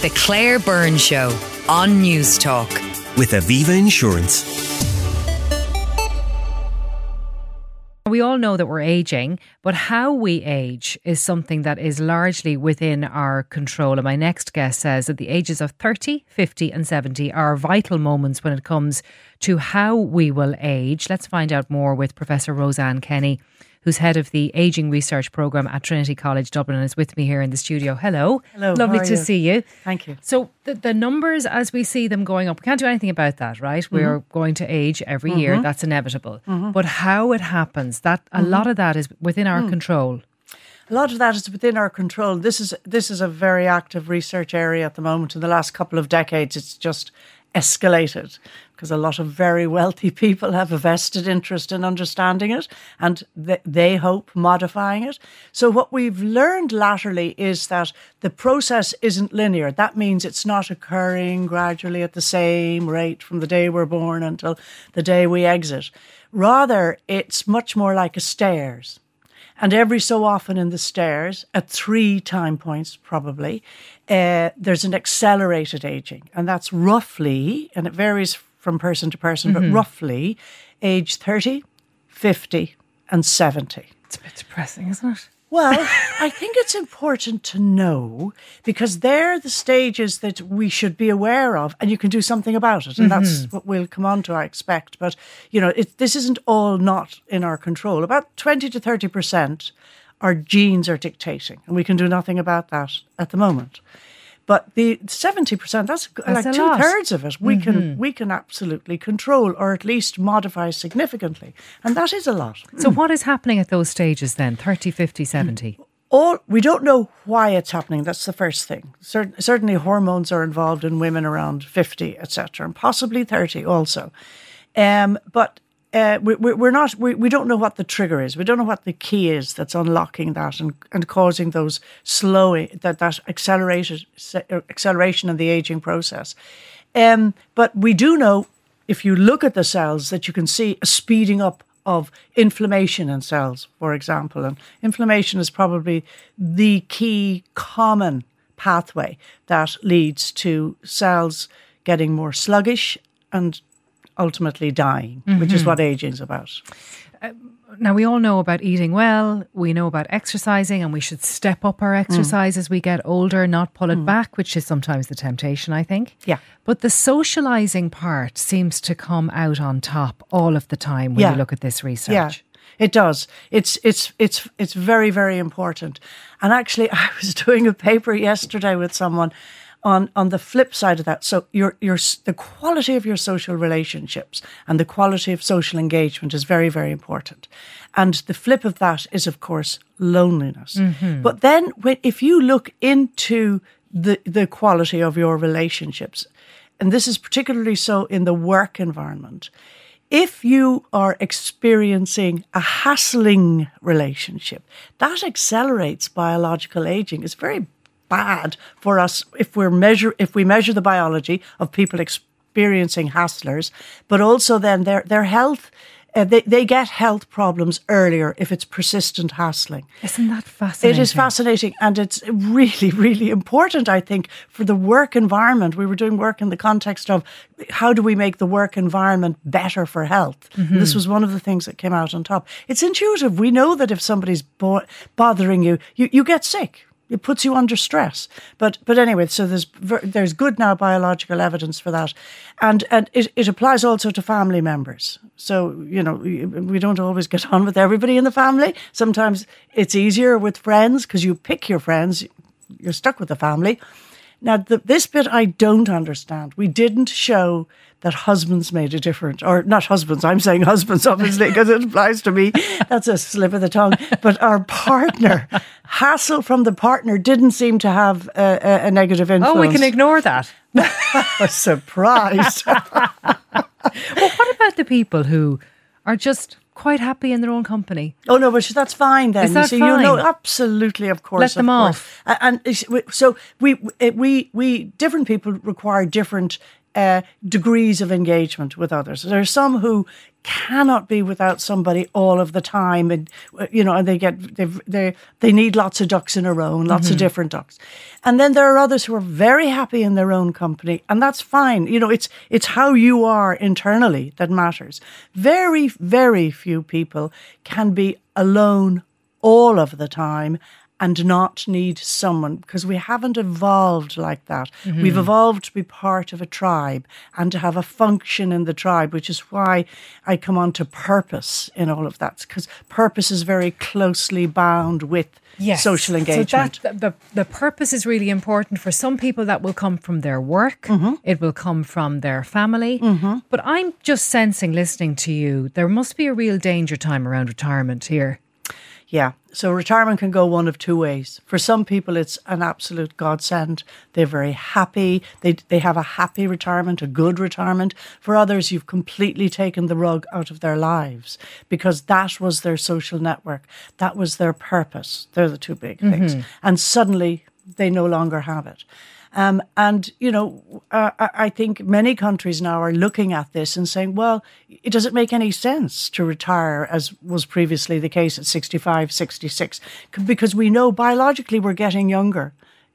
The Claire Byrne Show on News Talk. With Aviva Insurance. We all know that we're ageing, but how we age is something that is largely within our control. And my next guest says that the ages of 30, 50 and 70 are vital moments when it comes to how we will age. Let's find out more with Professor Roseanne Kenny, who's head of the Ageing Research Programme at Trinity College Dublin and is with me here in the studio. Hello. Hello. Lovely to see you. Thank you. So the numbers as we see them going up, we can't do anything about that, right? We're going to age every year. That's inevitable. But how it happens, that a lot of that is within our control. A lot of that is within our control. This is a very active research area at the moment. In the last couple of decades, it's just escalated because a lot of very wealthy people have a vested interest in understanding it and they hope modifying it. So what we've learned latterly is that the process isn't linear. That means it's not occurring gradually at the same rate from the day we're born until the day we exit. Rather, it's much more like a stairs. And every so often in the stairs, at 3 time points probably, there's an accelerated aging. And that's roughly, and it varies from person to person, but roughly age 30, 50 and 70. It's a bit depressing, isn't it? Well, I think it's important to know because they're the stages that we should be aware of and you can do something about it. And that's what we'll come on to, I expect. But, you know, this isn't all not in our control. About 20 to 30% our genes are dictating and we can do nothing about that at the moment. But the 70%, that's like 2/3 of it, we can absolutely control or at least modify significantly. And that is a lot. So what is happening at those stages then, 30, 50, 70? We don't know why it's happening. That's the first thing. Certainly hormones are involved in women around 50, etc., and possibly 30 also. But we don't know what the trigger is. We don't know what the key is that's unlocking that and causing those slowing, that acceleration in the aging process. But we do know, if you look at the cells, that you can see a speeding up of inflammation in cells, for example. And inflammation is probably the key common pathway that leads to cells getting more sluggish and ultimately dying, which is what aging is about. Now, we all know about eating well, we know about exercising, and we should step up our exercise as we get older, not pull it back, which is sometimes the temptation, I think. Yeah. But the socialising part seems to come out on top all of the time when you look at this research. Yeah. It does. It's very, very important. And actually, I was doing a paper yesterday with someone on the flip side of that. So the quality of your social relationships and the quality of social engagement is very, very important. And the flip of that is, of course, loneliness. But then if you look into the quality of your relationships, and this is particularly so in the work environment, if you are experiencing a hassling relationship, that accelerates biological aging. It's very bad for us if we measure the biology of people experiencing hasslers, but also then their health. They get health problems earlier if it's persistent hassling. Isn't that fascinating? It is fascinating, and it's really, really important, I think, for the work environment. We were doing work in the context of how do we make the work environment better for health. And this was one of the things that came out on top. It's intuitive. We know that if somebody's bothering you, you get sick. It puts you under stress. But anyway, so there's good now biological evidence for that. And it applies also to family members. So, you know, we don't always get on with everybody in the family. Sometimes it's easier with friends because you pick your friends. You're stuck with the family. Now, this bit I don't understand. We didn't show that husbands made a difference, or not husbands, I'm saying husbands, obviously, because it applies to me. That's a slip of the tongue. But our partner, hassle from the partner didn't seem to have a negative influence. Oh, we can ignore that. A surprise. Well, what about the people who are just quite happy in their own company? Oh no, but that's fine then. Is that fine? You know, absolutely, of course. Let them off. And so we different people require different degrees of engagement with others. There are some who cannot be without somebody all of the time, and and they need lots of ducks in a row and lots of different ducks. And then there are others who are very happy in their own company, and that's fine. It's how you are internally that matters. Very, very few people can be alone all of the time and not need someone, because we haven't evolved like that. We've evolved to be part of a tribe and to have a function in the tribe, which is why I come on to purpose in all of that, because purpose is very closely bound with social engagement. So the purpose is really important. For some people, that will come from their work. It will come from their family. But I'm just sensing, listening to you, there must be a real danger time around retirement here. Yeah. So retirement can go one of two ways. For some people, it's an absolute godsend. They're very happy. They have a happy retirement, a good retirement. For others, you've completely taken the rug out of their lives because that was their social network. That was their purpose. They're the two big things. And suddenly they no longer have it. I think many countries now are looking at this and saying, well, it doesn't make any sense to retire, as was previously the case at 65, 66, because we know biologically we're getting younger.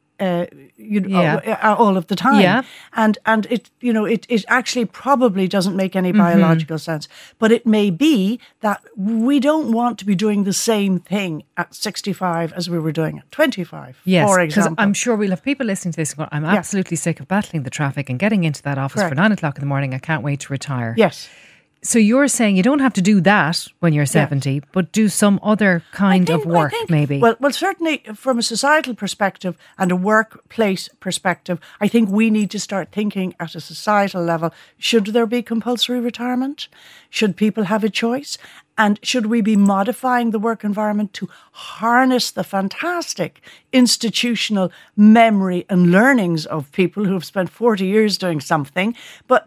All of the time, and it actually probably doesn't make any biological sense. But it may be that we don't want to be doing the same thing at 65 as we were doing at 25. Yes, for example, because I'm sure we'll have people listening to this and going, I'm absolutely sick of battling the traffic and getting into that office for 9 o'clock in the morning. I can't wait to retire. Yes. So you're saying you don't have to do that when you're 70, but do some other kind of work, maybe? Well, certainly from a societal perspective and a workplace perspective, I think we need to start thinking at a societal level, should there be compulsory retirement? Should people have a choice? And should we be modifying the work environment to harness the fantastic institutional memory and learnings of people who have spent 40 years doing something, but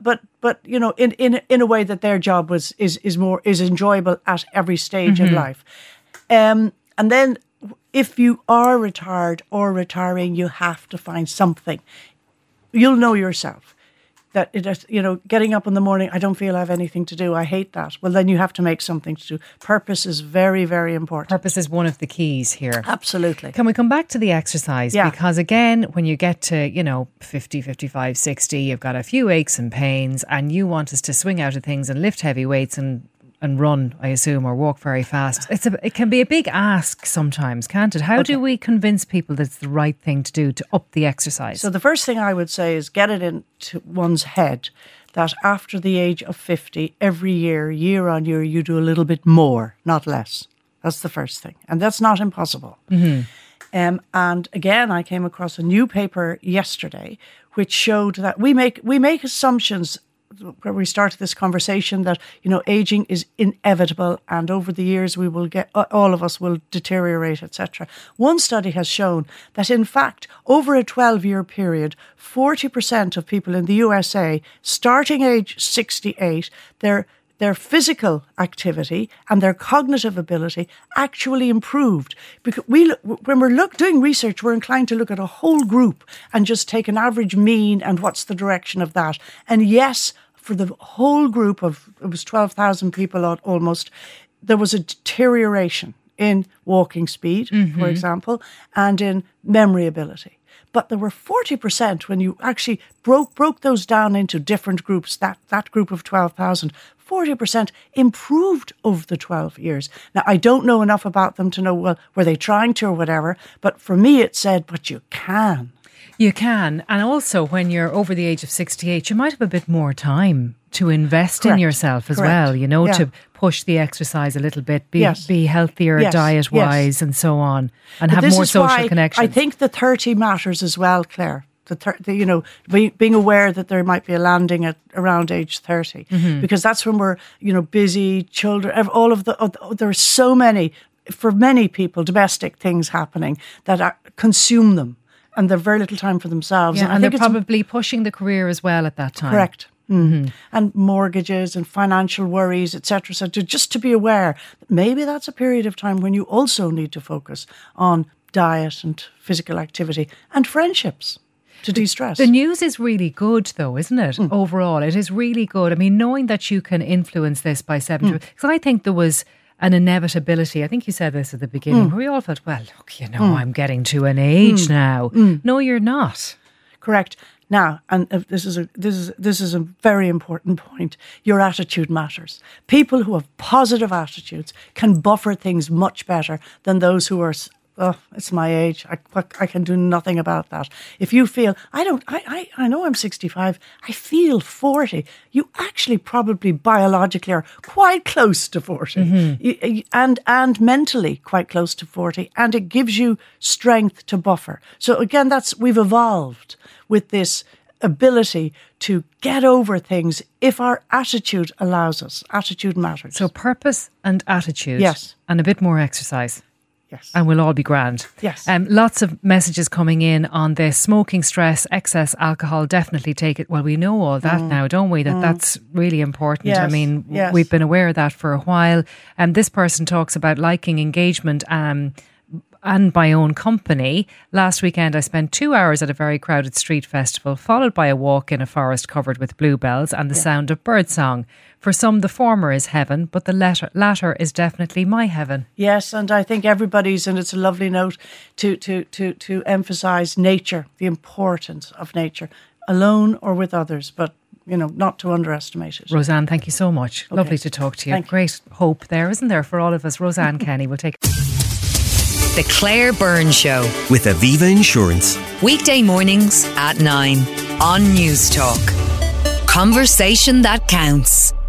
in a way that their job is enjoyable at every stage in life. And then if you are retired or retiring, you have to find something. You'll know yourself. That getting up in the morning, I don't feel I have anything to do. I hate that. Well, then you have to make something to do. Purpose is very, very important. Purpose is one of the keys here. Absolutely. Can we come back to the exercise? Yeah. Because again, when you get to, 50, 55, 60, you've got a few aches and pains and you want us to swing out of things and lift heavy weights and run, I assume, or walk very fast. It can be a big ask sometimes, can't it? How do we convince people that it's the right thing to do to up the exercise? So the first thing I would say is get it into one's head that after the age of 50, every year on year, you do a little bit more, not less. That's the first thing. And that's not impossible. And again, I came across a new paper yesterday which showed that we make assumptions where we started this conversation that, aging is inevitable and over the years we will all of us will deteriorate, etc. One study has shown that, in fact, over a 12-year period, 40% of people in the USA, starting age 68, their physical activity and their cognitive ability actually improved. Because when we're doing research, we're inclined to look at a whole group and just take an average mean and what's the direction of that. And yes, for the whole group of, it was 12,000 people almost, there was a deterioration in walking speed, for example, and in memory ability. But there were 40% when you actually broke those down into different groups, that group of 12,000, 40% improved over the 12 years. Now, I don't know enough about them to know, well, were they trying to or whatever, but for me it said, but you can. You can. And also when you're over the age of 68, you might have a bit more time to invest in yourself as well, to push the exercise a little bit, be healthier diet-wise and so on, and have more social connections. I think the 30 matters as well, Claire. Being aware that there might be a landing at around age 30, because that's when we're, busy, children, there are so many, for many people, domestic things happening that consume them. And they've very little time for themselves. Yeah, and they're probably pushing the career as well at that time. Correct. And mortgages and financial worries, etc. So just to be aware, maybe that's a period of time when you also need to focus on diet and physical activity and friendships. to de-stress. The news is really good, though, isn't it? Overall, it is really good. I mean, knowing that you can influence this by 7 because I think there was an inevitability. I think you said this at the beginning, where we all felt, well, look, I'm getting to an age now. No, you're not. Correct. Now, and this is a very important point. Your attitude matters. People who have positive attitudes can buffer things much better than those who are, it's my age. I can do nothing about that. If you feel, I know I'm 65, I feel 40. You actually probably biologically are quite close to 40 and mentally quite close to 40. And it gives you strength to buffer. So again, we've evolved with this ability to get over things if our attitude allows us. Attitude matters. So purpose and attitude. Yes. And a bit more exercise. Yes. And we'll all be grand. Yes. Lots of messages coming in on this. Smoking, stress, excess alcohol, definitely take it. Well, we know all that now, don't we? That's really important. Yes. I mean, yes. We've been aware of that for a while. This person talks about liking engagement and my own company. Last weekend, I spent 2 hours at a very crowded street festival, followed by a walk in a forest covered with bluebells and the sound of birdsong. For some, the former is heaven, but the latter is definitely my heaven. Yes, and I think everybody's, and it's a lovely note to emphasise nature, the importance of nature, alone or with others, but not to underestimate it. Roseanne, thank you so much. Okay. Lovely to talk to you. Thank you. Great hope there, isn't there, for all of us? Roseanne Kenny will take The Claire Byrne Show. With Aviva Insurance. Weekday mornings at 9 on News Talk. Conversation that counts.